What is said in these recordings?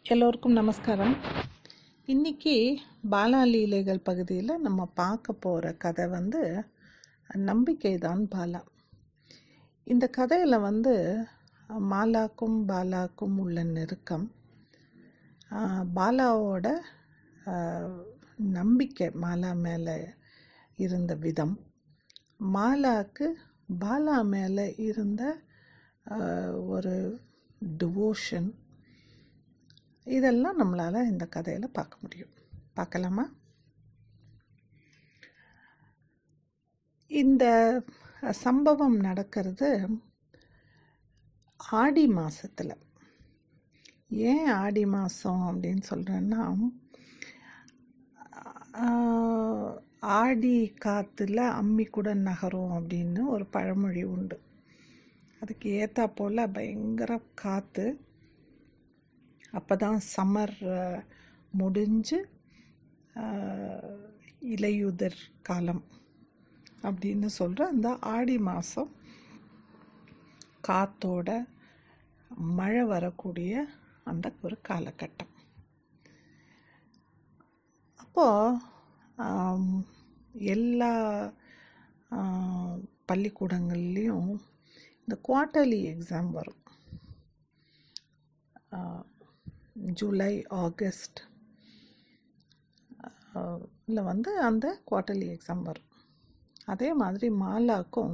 எல்லோருக்கும் நமஸ்காரம். இன்றைக்கி பாலாலீலைகள் பகுதியில் நம்ம பார்க்க போகிற கதை நம்பிக்கை தான் பாலா. இந்த கதையில் மாலாக்கும் பாலாக்கும் உள்ள நெருக்கம், பாலாவோட நம்பிக்கை மாலா மேலே இருந்த விதம், மாலாக்கு பாலா மேலே இருந்த ஒரு டிவோஷன், இதெல்லாம் நம்மளால் இந்த கதையில் பார்க்க முடியும். பார்க்கலாமா? இந்த சம்பவம் நடக்கிறது ஆடி மாதத்தில். ஏன் ஆடி மாதம் அப்படின்னு சொல்கிறேன்னா, ஆடி காற்றுல அம்மி கூட நகரும் அப்படின்னு ஒரு பழமொழி உண்டு. அதுக்கு ஏற்றா போல் பயங்கர காற்று. அப்போ தான் சம்மர் முடிஞ்சு இலையுதிர் காலம் அப்படின்னு சொல்கிற அந்த ஆடி மாதம் காற்றோட மழை வரக்கூடிய அந்த ஒரு காலகட்டம். அப்போது எல்லா பள்ளிக்கூடங்கள்லேயும் இந்த குவார்ட்டர்லி எக்ஸாம் வரும். ஜூலை ஆகஸ்ட் அந்த குவார்ட்டர்லி எக்ஸாம் வரும். அதே மாதிரி மாலாக்கும்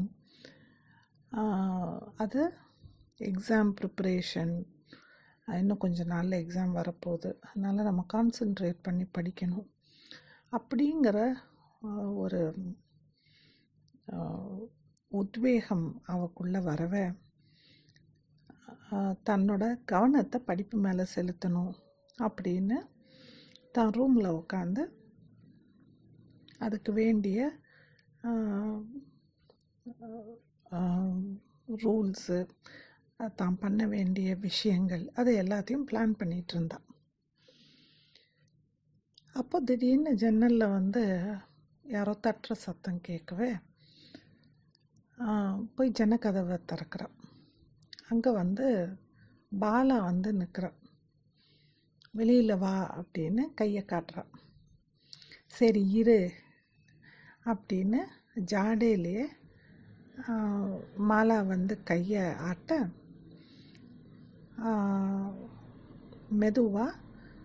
அது எக்ஸாம் ப்ரிப்பரேஷன், இன்னும் கொஞ்சம் நாளில் எக்ஸாம் வரப்போகுது, அதனால் நம்ம கான்சென்ட்ரேட் பண்ணி படிக்கணும் அப்படிங்கிற ஒரு உத்வேகம் அவக்குள்ளே வரவே தன்னோட கவனத்தை படிப்பு மேலே செலுத்தணும் அப்படின்னு தான் ரூமில் உட்காந்து அதுக்கு வேண்டிய ரூல்ஸு, தான் பண்ண வேண்டிய விஷயங்கள், அது எல்லாத்தையும் பிளான் பண்ணிகிட்டு இருந்தான். அப்போ திடீர்னு ஜன்னலில் யாரோ தட்டுற சத்தம் கேட்கவே போய் ஜன்னக்கதவை திறக்கிறான். அங்கே பாலா நிற்கிறான். வெளியில் வா அப்படின்னு கையை காட்டுறான். சரி இரு அப்படின்னு ஜாடையிலேயே மாலா கையை ஆட்ட மெதுவாக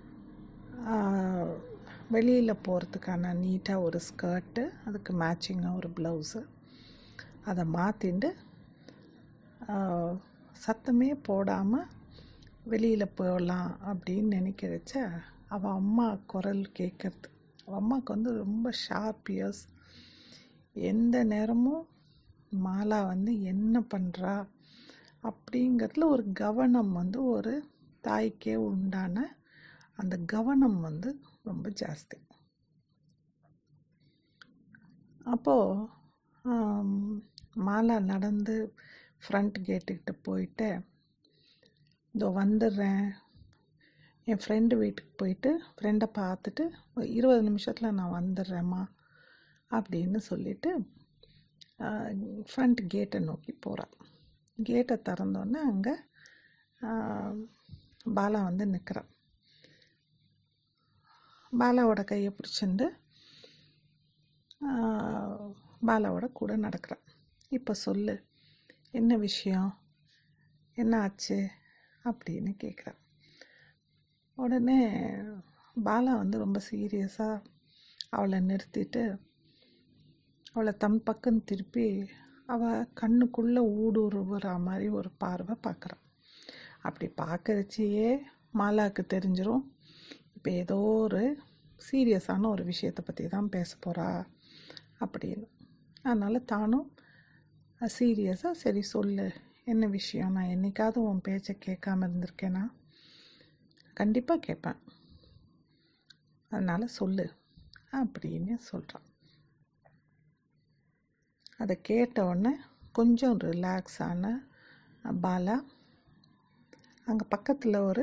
வெளியில் போகிறதுக்கான நீட்டாக ஒரு ஸ்கர்ட்டு, அதுக்கு மேட்சிங்காக ஒரு ப்ளவுஸு, அதை மாற்றிண்டு சத்தமே போடாமல் வெளியில் போகலாம் அப்படின்னு நினைக்கிறச்ச அவள் அம்மா குரல் கேட்குறது. அவள் அம்மாவுக்கு ரொம்ப ஷார்ப் இயர்ஸ். எந்த நேரமும் மாலா என்ன பண்ணுறா அப்படிங்கிறதுல ஒரு கவனம், ஒரு தாய்க்கே உண்டான அந்த கவனம் ரொம்ப ஜாஸ்தி. அப்போது மாலா நடந்து ஃப்ரண்ட் கேட்டுக்கிட்ட போயிட்டு, இதோ வந்துடுறேன், என் ஃப்ரெண்டு வீட்டுக்கு போயிட்டு ஃப்ரெண்டை பார்த்துட்டு 20 நிமிஷத்தில் நான் வந்துடுறேம்மா அப்படின்னு சொல்லிவிட்டு ஃப்ரண்ட் கேட்டை நோக்கி போகிறான். கேட்டை திறந்தோன்னே அங்கே பாலா நிற்கிறான். பாலாவோட கையை பிடிச்சிண்டு பாலாவோட கூட நடக்கிறான். இப்போ சொல்லு, என்ன விஷயம், என்ன ஆச்சு அப்படின்னு கேட்குறான். உடனே பாலா ரொம்ப சீரியஸாக அவளை நிறுத்திட்டு அவளை தம் பக்கம் திருப்பி அவள் கண்ணுக்குள்ளே ஊடுருவுற மாதிரி ஒரு பார்வை பார்க்குறான். அப்படி பார்க்கறச்சியே மாலாவுக்கு தெரிஞ்சிடும் இப்போ ஏதோ ஒரு சீரியஸான ஒரு விஷயத்தை பற்றி தான் பேச போகிறா அப்படின்னு. அதனால் தானும் சீரியஸாக சரி சொல்லு, என்ன விஷயம், நான் என்னைக்காவது உன் பேச்சை கேட்காம இருந்திருக்கேனா? கண்டிப்பாக கேட்பேன், அதனால் சொல்லு அப்படின்னு சொல்கிறான். அதை கேட்ட உடனே கொஞ்சம் ரிலாக்ஸ் ஆன பாலா அங்கே பக்கத்தில் ஒரு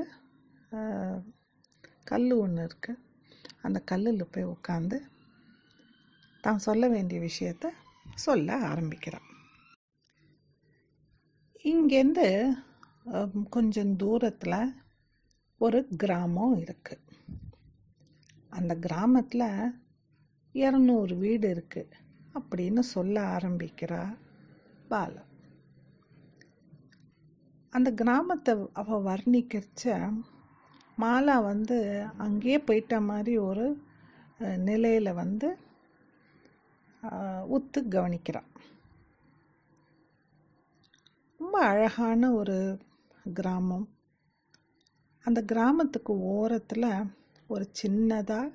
கல் ஒன்று இருக்குது, அந்த கல்லில் போய் உட்காந்து தான் சொல்ல வேண்டிய விஷயத்த சொல்ல ஆரம்பிக்கிறான். இங்கேருந்து கொஞ்சம் தூரத்தில் ஒரு கிராமம் இருக்கு. அந்த கிராமத்தில் 200 வீடு இருக்கு அப்படின்னு சொல்ல ஆரம்பிக்கிறா பாலா. அந்த கிராமத்தை அவ வர்ணிக்கிறச்ச மாலா அங்கேயே போயிட்ட மாதிரி ஒரு நிலையில உத்து கவனிக்கிறான். ரொம்ப அழகான ஒரு கிராமம். அந்த கிராமத்துக்கு ஓரத்தில் ஒரு சின்னதாக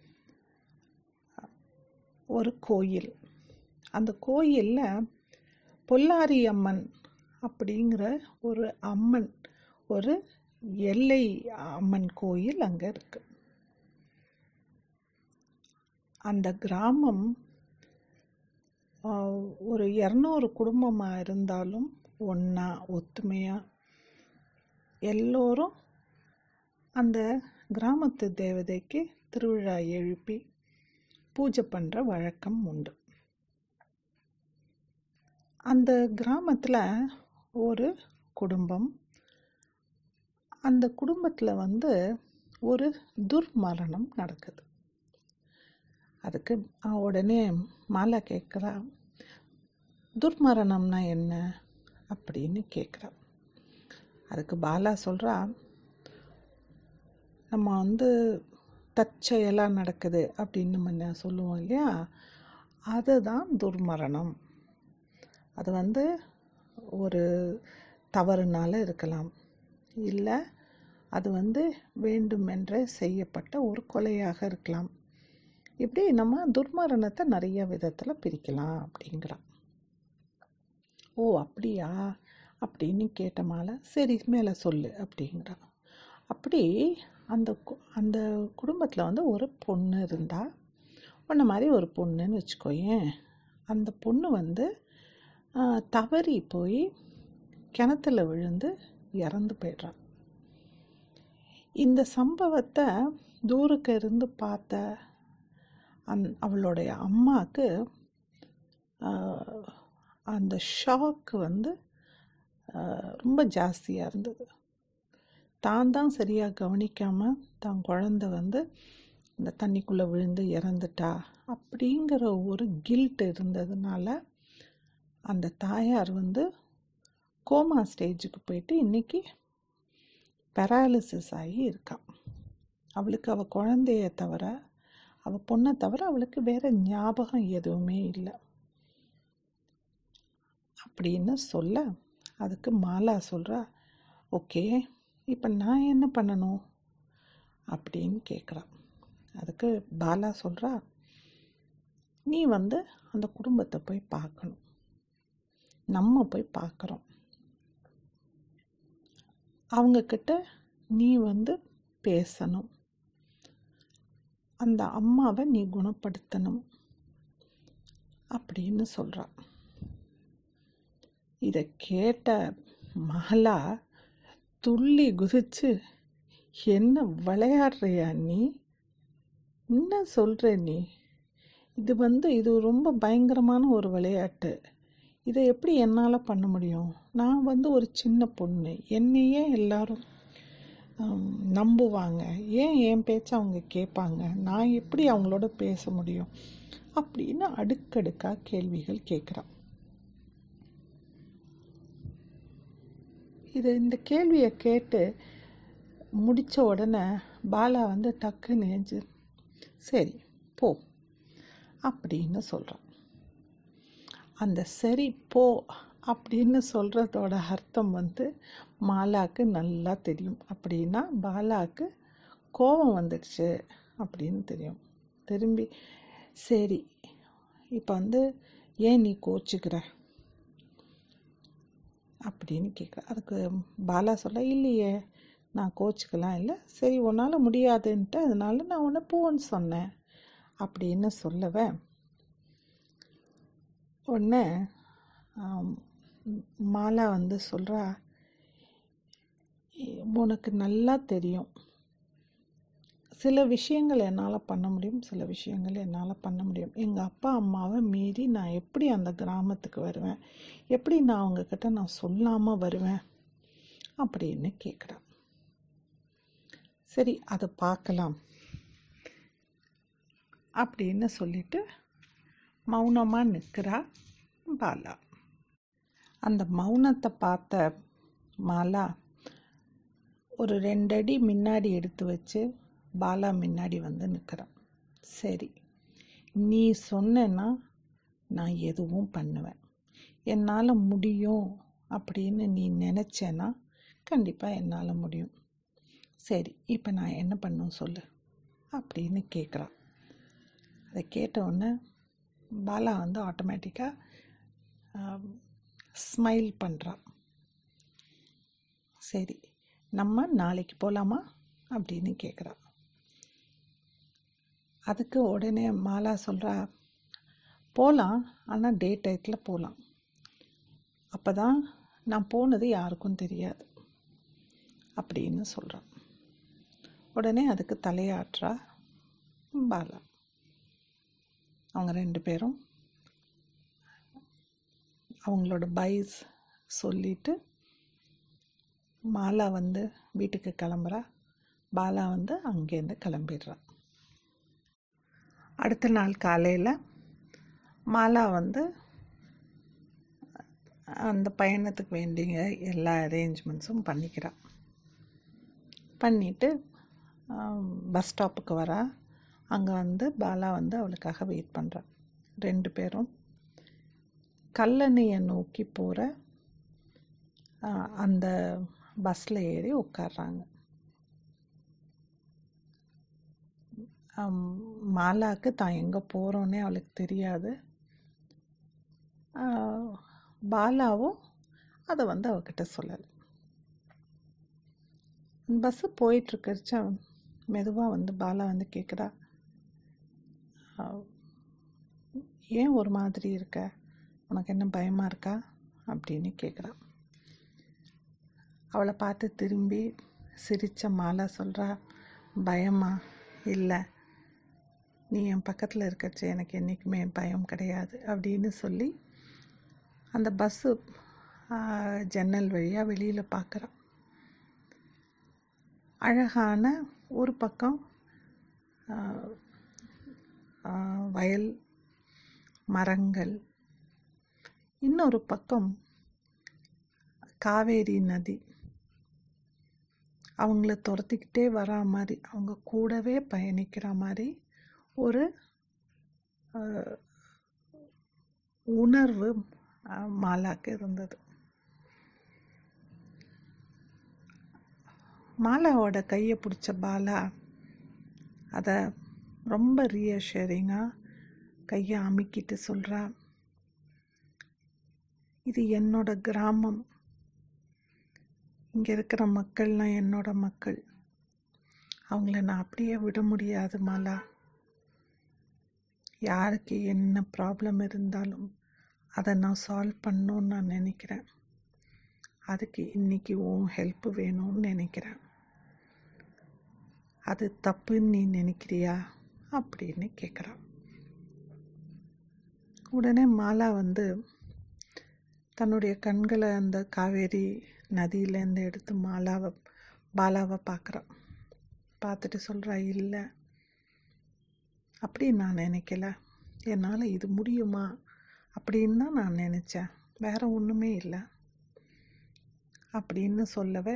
ஒரு கோயில். அந்த கோயிலில் பொல்லாரி அம்மன் அப்படிங்கிற ஒரு அம்மன், ஒரு எல்லை அம்மன் கோயில் அங்கே இருக்கு. அந்த கிராமம் ஒரு 200 குடும்பமாக இருந்தாலும் ஒன்றா ஒத்துமையாக எல்லோரும் அந்த கிராமத்து தேவதைக்கு திருவிழா எழுப்பி பூஜை பண்ணுற வழக்கம் உண்டு. அந்த கிராமத்தில் ஒரு குடும்பம், அந்த குடும்பத்தில் ஒரு துர்மரணம் நடக்குது. அதுக்கு உடனே மாலா கேட்குறா, துர்மரணம்னா என்ன அப்படின்னு கேட்குறா. அதுக்கு பாலா சொல்கிறா, நம்ம தற்செயலாக நடக்குது அப்படின்னு நம்ம சொல்லுவோம் இல்லையா, அதுதான் துர்மரணம். அது ஒரு தவறுனால இருக்கலாம், இல்லை அது வேண்டுமென்றே செய்யப்பட்ட ஒரு கொலையாக இருக்கலாம். இப்படி நம்ம துர்மரணத்தை நிறைய விதத்தில் பிரிக்கலாம் அப்படிங்கிறான். ஓ அப்படியா அப்படின்னு கேட்ட மாலை, சரி மேலே சொல்லு அப்படிங்கிறான். அப்படி அந்த குடும்பத்தில் ஒரு பொண்ணு இருந்தா, உன்ன மாதிரி ஒரு பொண்ணுன்னு வச்சுக்கோயேன். அந்த பொண்ணு தவறி போய் கிணத்துல விழுந்து இறந்து போயிடுறான். இந்த சம்பவத்தை தூரக்க இருந்து பார்த்த அவளுடைய அம்மாவுக்கு அந்த ஷாக்கு ரொம்ப ஜாஸ்தியாக இருந்தது. தான் சரியாக கவனிக்காமல் தான் குழந்தை இந்த தண்ணிக்குள்ளே விழுந்து இறந்துட்டா அப்படிங்கிற ஒரு கில்ட் இருந்ததுனால அந்த தாயார் கோமா ஸ்டேஜுக்கு போயிட்டு இன்னைக்கு பெராலிசிஸ் ஆகி இருக்கான். அவளுக்கு அவள் குழந்தைய தவிர, அவள் பொண்ணை தவிர அவளுக்கு வேற ஞாபகம் எதுவுமே இல்லை அப்படின்னு சொல்ல, அதுக்கு மாலா சொல்கிறா, ஓகே இப்போ நான் என்ன பண்ணணும் அப்படின்னு கேட்குறான். அதுக்கு பாலா சொல்கிறா, நீ அந்த குடும்பத்தை போய் பார்க்கணும். நம்ம போய் பார்க்குறோம், அவங்கக்கிட்ட நீ பேசணும், அந்த அம்மாவை நீ குணப்படுத்தணும் அப்படின்னு சொல்கிறான். இதை கேட்ட மாலா துள்ளி குதிச்சு, என்ன விளையாடுறியா நீ, என்ன சொல்கிற நீ, இது ரொம்ப பயங்கரமான ஒரு விளையாட்டு, இதை எப்படி என்னால் பண்ண முடியும், நான் ஒரு சின்ன பொண்ணு, என்னையே எல்லாரும் நம்புவாங்க, ஏன் என் பேச்சை அவங்க கேட்பாங்க, நான் எப்படி அவங்களோட பேச முடியும் அப்படின்னு அடுக்கடுக்காக கேள்விகள் கேட்குறான். இந்த கேள்வியை கேட்டு முடித்த உடனே பாலா டக்குன்னு சரி போ அப்படின்னு சொல்கிறான். அந்த சரி போ அப்படின்னு சொல்கிறதோட அர்த்தம் மாலாவுக்கு நல்லா தெரியும். அப்படின்னா பாலாவுக்கு கோபம் வந்துடுச்சு அப்படின்னு தெரியும். திரும்பி சரி இப்போ ஏன் நீ கோச்சிக்கிற அப்படின்னு கேட்குற. அதுக்கு பாலா சொல்ல, இல்லையே நான் கோச்சிக்கலாம் இல்லை, சரி உன்னால் முடியாதுன்ட்டு அதனால நான் உன்னை போன்னு சொன்னேன் அப்படின்னு சொல்லவேன். உடனே மாலா சொல்கிறா, உனக்கு நல்லா தெரியும் சில விஷயங்கள் என்னால் பண்ண முடியும், சில விஷயங்கள் என்னால் பண்ண முடியும். எங்கள் அப்பா அம்மாவை மீறி நான் எப்படி அந்த கிராமத்துக்கு வருவேன், எப்படி நான் அவங்கக்கிட்ட நான் சொல்லாமல் வருவேன் அப்படின்னு கேட்குறேன். சரி அதை பார்க்கலாம் அப்படின்னு சொல்லிட்டு மௌனமாக நிற்கிறா பாலா. அந்த மௌனத்தை பார்த்த மாலா ஒரு 2 அடி முன்னாடி எடுத்து வச்சு பாலா முன்னாடி வந்து நிற்கிறான். சரி, நீ சொன்னேன்னா நான் எதுவும் பண்ணுவேன். என்னால் முடியும் அப்படின்னு நீ நினச்சேன்னா கண்டிப்பாக என்னால் முடியும். சரி, இப்போ நான் என்ன பண்ணும் சொல்லு அப்படின்னு கேட்குறான். அதை கேட்டவுடனே பாலா வந்து ஆட்டோமேட்டிக்காக ஸ்மைல் பண்ணுறான். சரி, நம்ம நாளைக்கு போகலாமா அப்படின்னு கேட்குறான். அதுக்கு உடனே மாலா சொல்கிறா, போகலாம், ஆனால் டே டயத்தில் போகலாம். அப்போ தான் நான் போனது யாருக்கும் தெரியாது அப்படின்னு சொல்கிறான். உடனே அதுக்கு தலையாட்டுறா பாலா. அவங்க 2 பேரும் அவங்களோட பைஸ் சொல்லிட்டு மாலா வந்து வீட்டுக்கு கிளம்புறா. பாலா வந்து அங்கேருந்து கிளம்பிடுறா. அடுத்த நாள் காலையில் மாலா வந்து அந்த பயணத்துக்கு வேண்டிய எல்லா அரேஞ்ச்மெண்ட்ஸும் பண்ணிக்கிறாள். பண்ணிவிட்டு பஸ் ஸ்டாப்புக்கு வரா. அங்கே வந்து பாலா வந்து அவளுக்காக வெயிட் பண்ணுறான். 2 பேரும் கல்லணையை நோக்கி போகிற அந்த பஸ்ஸில் ஏறி உட்கார்றாங்க. மாலாவுக்கு தான் எங்கே போகிறோன்னே அவளுக்கு தெரியாது. பாலாவும் அதை வந்து அவகிட்ட சொல்லலை. பஸ்ஸு போயிட்டுருக்கச்ச மெதுவாக வந்து பாலா வந்து கேட்குறா, ஏன் ஒரு மாதிரி இருக்க, உனக்கு என்ன பயமாக இருக்கா அப்படின்னு கேட்குறா. அவளை பார்த்து திரும்பி சிரித்த மாலா சொல்கிறா, பயமா? இல்லை, நீ என் பக்கத்தில் இருக்கச்ச எனக்கு என்றைக்குமே பயம் கிடையாது அப்படின்னு சொல்லி அந்த பஸ்ஸு ஜன்னல் வழியாக வெளியில் பார்க்குறான். அழகான ஒரு பக்கம் வயல், மரங்கள், இன்னொரு பக்கம் காவேரி நதி அவங்கள துரத்திக்கிட்டே வரா மாதிரி, அவங்க கூடவே பயணிக்கிற மாதிரி ஒரு உணர்வு மாலாவுக்கு இருந்தது. மாலாவோட கையை பிடிச்ச பாலா அதை ரொம்ப ரீஅஷூரிங்காக கையை அமுக்கிட்டு சொல்கிறா, இது என்னோட கிராமம், இங்கே இருக்கிற மக்கள்லாம் என்னோட மக்கள், அவங்கள நான் அப்படியே விட முடியாது மாலா. யாருக்கு என்ன ப்ராப்ளம் இருந்தாலும் அதை நான் சால்வ் பண்ணணுன்னு நான் நினைக்கிறேன். அதுக்கு இன்றைக்கி உன் ஹெல்ப் வேணும்னு நினைக்கிறேன். அது தப்புன்னு நீ நினைக்கிறியா அப்படின்னு கேட்குறான். உடனே மாலா வந்து தன்னுடைய கண்களை அந்த காவேரி நதியிலேருந்து எடுத்து பாலாவை பார்க்குறான். பார்த்துட்டு சொல்கிறா, இல்லை, அப்படி நான் நினைக்கல, என்னால் இது முடியுமா அப்படின்னு தான் நான் நினச்சேன், வேற ஒன்றுமே இல்லை அப்படின்னு சொல்லவே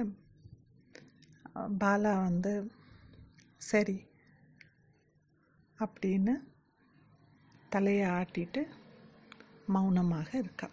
பாலா வந்து சரி அப்படின்னு தலையை ஆட்டிட்டு மௌனமாக இருக்கா.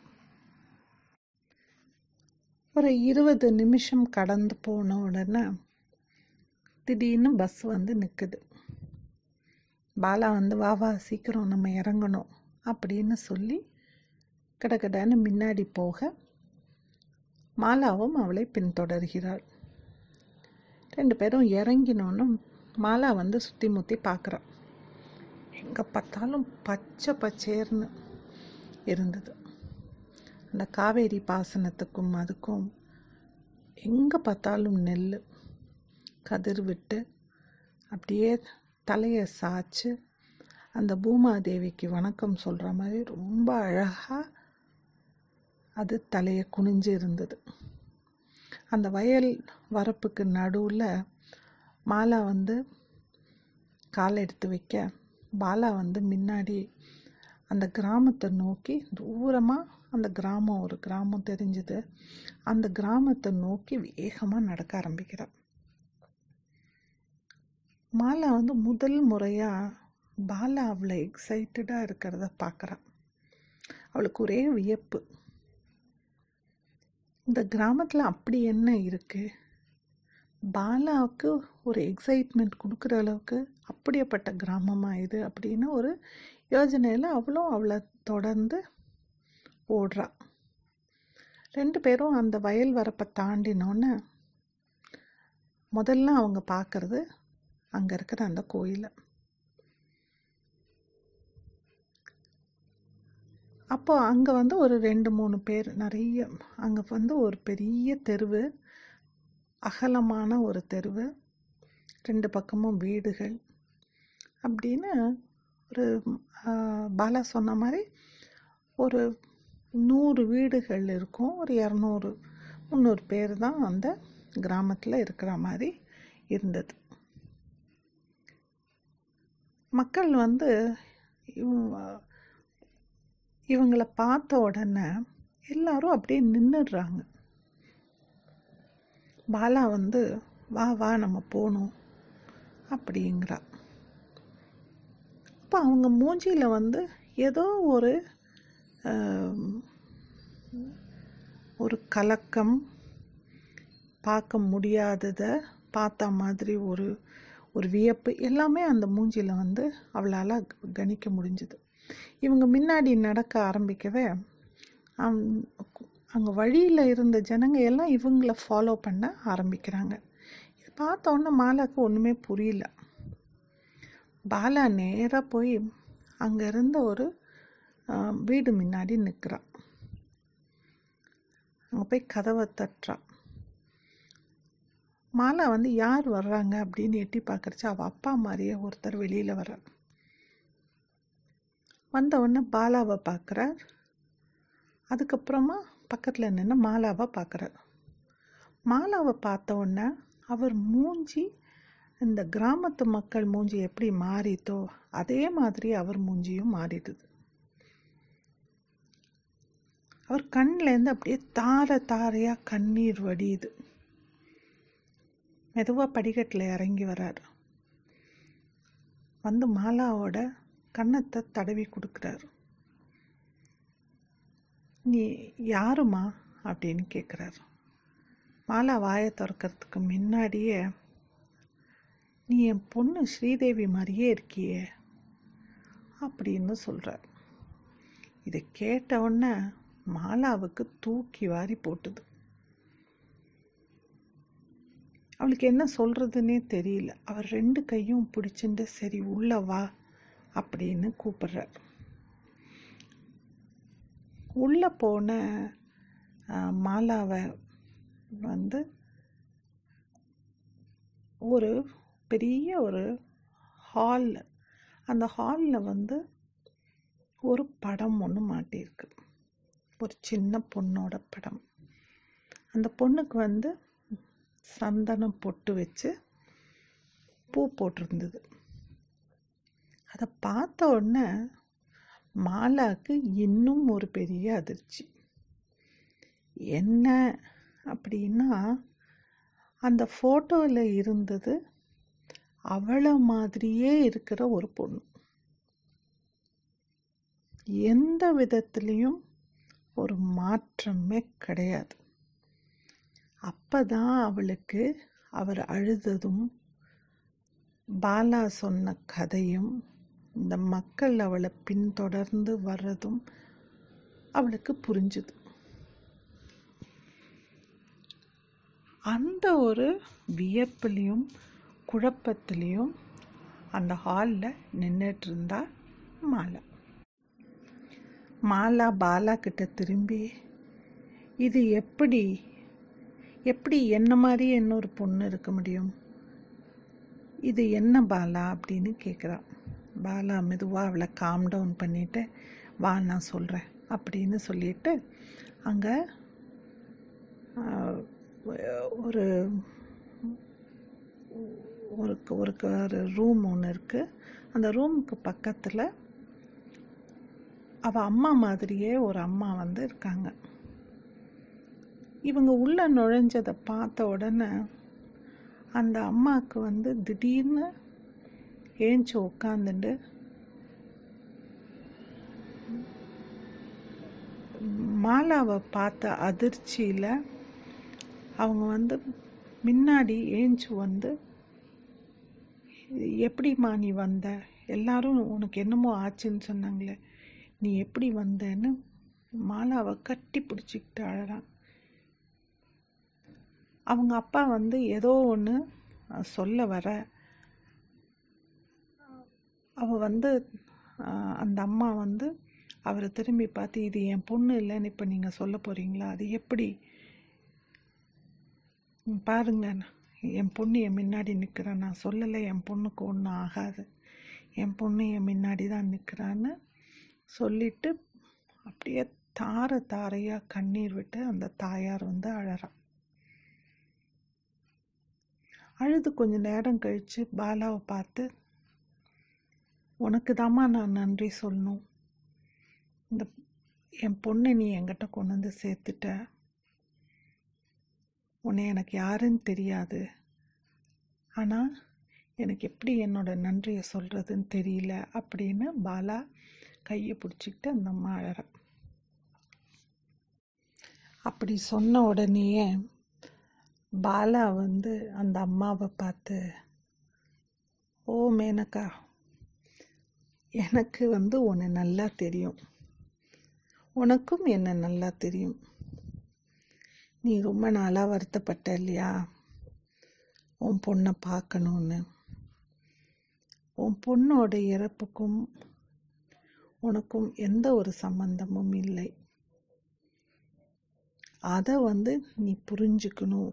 ஒரு 20 நிமிஷம் கடந்து போன உடனே திடீர்னு பஸ் வந்து நிற்குது. பாலா வந்து வா வா சீக்கிரம் நம்ம இறங்கணும் அப்படின்னு சொல்லி கடகடன்னு முன்னாடி போக மாலாவும் அவளை பின்தொடர்கிறாள். 2 பேரும் இறங்கினோன்னு மாலா வந்து சுற்றி முற்றி பார்க்குறான். எங்கே பார்த்தாலும் பச்சை பச்சேர்னு இருந்தது. அந்த காவேரி பாசனத்துக்கும் அதுக்கும் எங்கே பார்த்தாலும் நெல் கதிர் விட்டு அப்படியே தலையை சாய்ச்சி அந்த பூமாதேவிக்கு வணக்கம் சொல்கிற மாதிரி ரொம்ப அழகாக அது தலையை குனிஞ்சு இருந்தது. அந்த வயல் வரப்புக்கு நடுவில் மாலா வந்து காலை எடுத்து வைக்க பாலா வந்து முன்னாடி அந்த கிராமத்தை நோக்கி தூரமாக அந்த கிராமம் ஒரு கிராமம் தெரிஞ்சுது. அந்த கிராமத்தை நோக்கி வேகமாக நடக்க ஆரம்பிக்கிறான். மாலா வந்து முதல் முறையாக பாலா அவ்வளோ எக்ஸைட்டடாக இருக்கிறத பார்க்குறான். அவளுக்கு ஒரே வியப்பு. இந்த கிராமத்தில் அப்படி என்ன இருக்குது, பாலாவுக்கு ஒரு எக்ஸைட்மெண்ட் கொடுக்குற அளவுக்கு அப்படியேப்பட்ட கிராமமாக இது அப்படின்னு ஒரு யோஜனையில் அவளை தொடர்ந்து ஓடுறா. 2 பேரும் அந்த வயல் வரப்பை தாண்டினோன்னு முதல்ல அவங்க பார்க்கறது அங்கே இருக்கிற அந்த கோயிலை. அப்போ அங்கே வந்து ஒரு 2-3 பேர் நிறைய, அங்கே வந்து ஒரு பெரிய தெருவு, அகலமான ஒரு தெருவு, 2 பக்கமும் வீடுகள் அப்படின்னு ஒரு பாலா சொன்ன மாதிரி ஒரு 100 வீடுகள் இருக்கும். ஒரு 200-300 பேர் தான் அந்த கிராமத்தில் இருக்கிற மாதிரி இருந்தது. மக்கள் வந்து இவங்களை பார்த்த உடனே எல்லாரும் அப்படியே நின்றுடுறாங்க. பாலா வந்து வா வா நம்ம போகணும் அப்படிங்கிறா. அப்போ அவங்க மூஞ்சியில் வந்து ஏதோ ஒரு கலக்கம், பார்க்க முடியாததை பார்த்த மாதிரி ஒரு வியப்பு எல்லாமே அந்த மூஞ்சியில் வந்து அவளால் கணிக்க முடிஞ்சுது. இவங்க முன்னாடி நடக்க ஆரம்பிக்கவே அங்கே வழியில் இருந்த ஜனங்க எல்லாம் இவங்கள ஃபாலோ பண்ண ஆரம்பிக்கிறாங்க. இது பார்த்த உடனே மாலாவுக்கு ஒன்றுமே புரியல. பாலா நேராக போய் அங்கே இருந்த ஒரு வீடு முன்னாடி நிற்கிறான். அங்கே போய் கதவை தட்டுறான். மாலா வந்து யார் வர்றாங்க அப்படின்னு எட்டி பார்க்கறச்சு அவள் அப்பா மாதிரியே ஒருத்தர் வெளியில் வர்றார். வந்த உடனே பாலாவை பார்க்குறார். அதுக்கப்புறமா பக்கத்தில் நின்று மாலாவை பார்க்குறார். மாலாவை பார்த்த உடனே அவர் மூஞ்சி இந்த கிராமத்து மக்கள் மூஞ்சி எப்படி மாறித்தோ அதே மாதிரி அவர் மூஞ்சியும் மாறிடுது. அவர் கண்ணிலேருந்து அப்படியே தாரையாக கண்ணீர் வடியுது. மெதுவாக படிக்கட்டில் இறங்கி வர்றார். வந்து மாலாவோட கன்னத்தை தடவி கொடுக்குறாரு. நீ யாருமா அப்படின்னு கேட்குறாரு. மாலா வாயை திறக்கிறதுக்கு முன்னாடியே நீ என் பொண்ணு ஸ்ரீதேவி மாதிரியே இருக்கியே அப்படின்னு சொல்கிறார். இதை கேட்ட உடனே மாலாவுக்கு தூக்கி வாரி போட்டுது. அவளுக்கு என்ன சொல்கிறதுனே தெரியல. அவர் 2 கையும் பிடிச்சிட்டு சரி உள்ள வா அப்படின்னு கூப்பிடுறார். உள்ளே போன மாலாவை வந்து ஒரு பெரிய ஒரு ஹால், அந்த ஹாலில் வந்து ஒரு படம் ஒன்று மாட்டியிருக்கு. ஒரு சின்ன பொண்ணோட படம். அந்த பொண்ணுக்கு வந்து சந்தனம் பொட்டு வச்சு பூ போட்டிருந்தது. அதை பார்த்த உடனே மாலாவுக்கு இன்னும் ஒரு பெரிய அதிர்ச்சி. என்ன அப்படின்னா, அந்த ஃபோட்டோவில் இருந்தது அவளை மாதிரியே இருக்கிற ஒரு பொண்ணு. எந்த விதத்துலேயும் ஒரு மாற்றமே கிடையாது. அப்பதான் அவளுக்கு அவர் அழுததும் பாலா சொன்ன கதையும் இந்த மக்கள் அவளை பின்தொடர்ந்து வர்றதும் அவளுக்கு புரிஞ்சுது. அந்த ஒரு வியப்புலேயும் குழப்பத்திலையும் அந்த ஹாலில் நின்றுட்டு இருந்தா மாலா. மாலா பாலா கிட்ட திரும்பி, இது எப்படி என்ன மாதிரி இன்னொரு பொண்ணு இருக்க முடியும், இது என்ன பாலா அப்படின்னு கேட்குறான். பாலா மெதுவாக அவளை காம் டவுன் பண்ணிவிட்டு, வா நான் சொல்கிறேன் அப்படின்னு சொல்லிட்டு அங்கே ஒரு ஒரு ரூம் ஒன்று இருக்குது. அந்த ரூமுக்கு பக்கத்தில் அவள் அம்மா மாதிரியே ஒரு அம்மா வந்து இருக்காங்க. இவங்க உள்ளே நுழைஞ்சதை பார்த்த உடனே அந்த அம்மாவுக்கு வந்து திடீர்னு ஏஞ்சி உட்காந்துட்டு மாலாவை பார்த்த அதிர்ச்சியில் அவங்க வந்து முன்னாடி ஏஞ்சி வந்து, எப்படிம்மா நீ வந்த, எல்லாரும் உனக்கு என்னமோ ஆச்சுன்னு சொன்னாங்களே, நீ எப்படி வந்தேன்னு மாலாவை கட்டி பிடிச்சிக்கிட்டு அழறான். அவங்க அப்பா வந்து ஏதோ ஒன்று சொல்ல வர அவள் வந்து அந்த அம்மா வந்து அவரை திரும்பி பார்த்து, இது என் பொண்ணு இல்லைன்னு இப்போ நீங்கள் சொல்ல போகிறீங்களா, அது எப்படி, பாருங்க என் பொண்ணு என் முன்னாடி நிற்கிறான், நான் சொல்லலை என் பொண்ணுக்கு ஒன்றும் ஆகாது, என் பொண்ணு என் முன்னாடி தான் நிற்கிறான்னு சொல்லிட்டு அப்படியே தாரையாக கண்ணீர் விட்டு அந்த தாயார் வந்து அழறான். அழுது கொஞ்சம் நேரம் கழித்து பாலாவை பார்த்து, உனக்கு தாம்மா நான் நன்றி சொல்லணும், இந்த என் பொண்ணை நீ என்கிட்ட கொண்டு வந்து சேர்த்துட்ட, உன்னை எனக்கு யாருன்னு தெரியாது, ஆனால் எனக்கு எப்படி என்னோட நன்றியை சொல்கிறதுன்னு தெரியல அப்படின்னு பாலா கையை பிடிச்சிக்கிட்டு அந்த அம்மா அழற. அப்படி சொன்ன உடனேயே பாலா வந்து அந்த அம்மாவை பார்த்து, ஓ மேனகா, எனக்கு வந்து உன்னை நல்லா தெரியும், உனக்கும் என்ன நல்லா தெரியும், நீ ரொம்ப நாளாக வருத்தப்பட்ட இல்லையா உன் பொண்ணை பார்க்கணுன்னு, உன் பொண்ணோட இறப்புக்கும் உனக்கும் எந்த ஒரு சம்பந்தமும் இல்லை, அதை வந்து நீ புரிஞ்சுக்கணும்,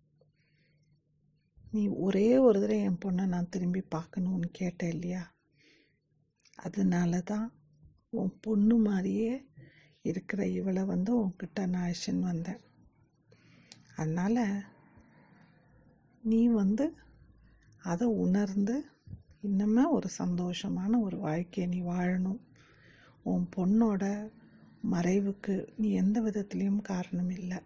நீ ஒரே ஒரு தடவை என் பொண்ணை நான் திரும்பி பார்க்கணுன்னு கேட்ட இல்லையா, அதனால தான் உன் பொண்ணு மாதிரியே இருக்கிற இவளை வந்து உன்கிட்ட நான் அழைச்சின்னு வந்தேன், அதனால் நீ வந்து அதை உணர்ந்து இன்னுமே ஒரு சந்தோஷமான ஒரு வாழ்க்கையை நீ வாழணும், உன் பொண்ணோட மறைவுக்கு நீ எந்த விதத்துலேயும் காரணம் இல்லை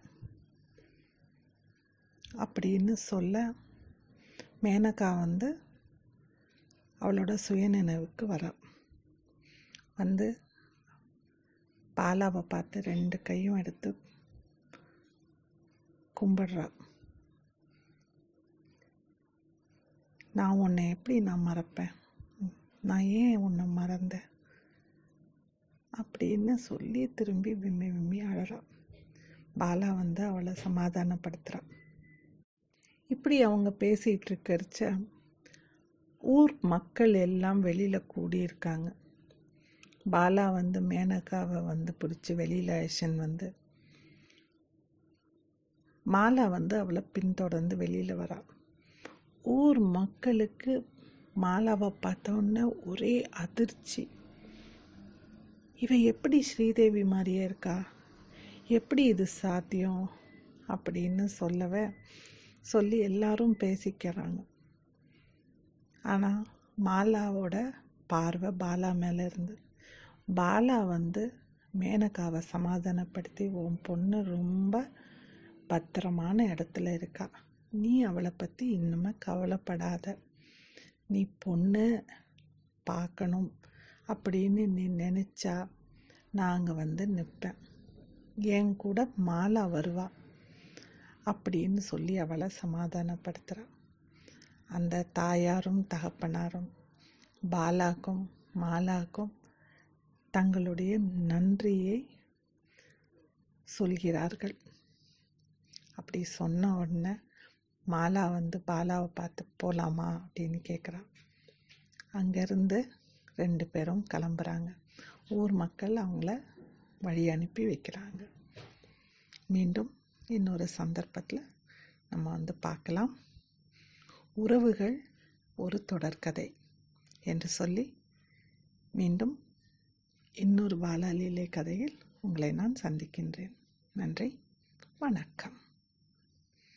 அப்படின்னு சொல்ல, மேனகா வந்து அவளோட சுயநினைவுக்கு வந்து பாலாவை பார்த்து 2 கையும் எடுத்து கும்பிடுறா. நான் உன்னை எப்படி நான் மறப்பேன், நான் ஏன் உன்னை மறந்தேன் அப்படின்னு சொல்லி திரும்பி விம்மி அழறா. பாலா வந்து அவளை சமாதானப்படுத்துகிறான். இப்படி அவங்க பேசிகிட்டு இருக்கிறச்ச ஊர் மக்கள் எல்லாம் வெளியில் கூடியிருக்காங்க. பாலா வந்து மேனகாவை வந்து பிடிச்சி வெளியில் அழைச்சின்னு வந்து மாலா வந்து அவளை பின்தொடர்ந்து வெளியில் வரா. ஊர் மக்களுக்கு மாலாவை பார்த்தோன்னே ஒரே அதிர்ச்சி, இவ எப்படி ஸ்ரீதேவி மாதிரியே இருக்கா, எப்படி இது சாத்தியம் அப்படின்னு சொல்லி எல்லாரும் பேசிக்கிறாங்க. ஆனால் மாலாவோட பார்வை பாலா மேலே இருந்து, பாலா வந்து மேனகாவை சமாதானப்படுத்தி, உன் பொண்ணு ரொம்ப பத்திரமான இடத்துல இருக்கா, நீ அவளை பற்றி இன்னுமே கவலைப்படாத, நீ பொண்ணு பார்க்கணும் அப்படின்னு நீ நினச்சா நாங்கள் வந்து நிற்பேன், என் கூட மாலா வருவா அப்படின்னு சொல்லி அவளை சமாதானப்படுத்துகிறா. அந்த தாயாரும் தகப்பனாரும் பாலாக்கும் மாலாக்கும் தங்களுடைய நன்றியை சொல்கிறார்கள். அப்படி சொன்ன உடனே மாலா வந்து பாலாவை பார்த்து போகலாமா அப்படின்னு கேட்குறான். அங்கேருந்து 2 பேரும் கிளம்புறாங்க. ஊர் மக்கள் அவங்கள வழி அனுப்பி வைக்கிறாங்க. மீண்டும் இன்னொரு சந்தர்ப்பத்தில் நம்ம வந்து பார்க்கலாம். உறவுகள் ஒரு தொடர்கதை என்று சொல்லி மீண்டும் இன்னொரு பாலாலீலை கதையில் உங்களை நான் சந்திக்கின்றேன். நன்றி, வணக்கம்.